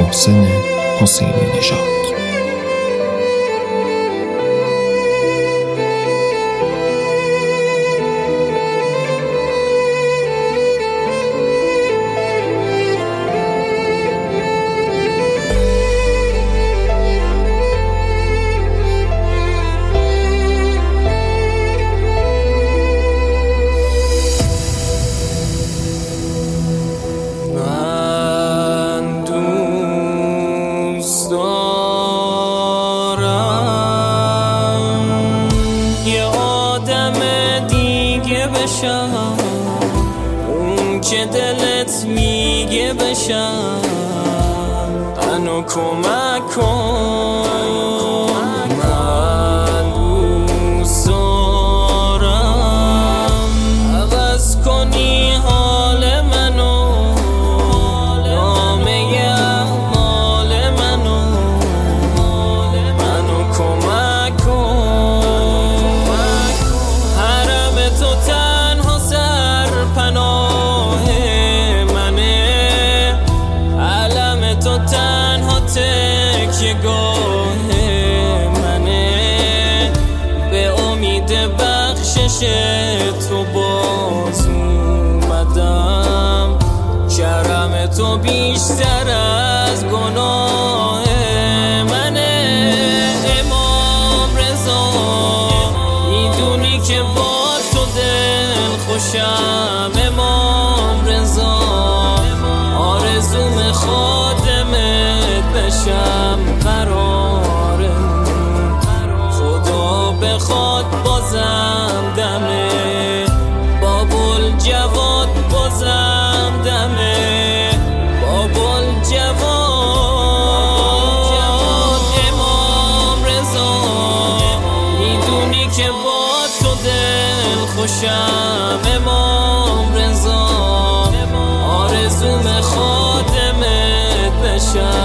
محسن حسینی نژاد. اون که دلت میگه بشم، منو کمک کن. من دوست دارم عوض کنی حال منو، نامه اعمال منو کمک کن. حرم تو تنها سرپناه منه، علم تو تنها تکیه‌گاه منه. به امید بخشش تو باز اومدم، کرم تو بیشتر از گناه منه. امام رضا میدونی که با تو دل خوشم، امام رضا آرزوم خادمت بشم. قرارمون خدا بخواد بازم دمه، بابل جواد بازم دمه، بابل جواد. امام رضا میدونی که با تو دل خوشم، امام رضا آرزوم خادمت بشم.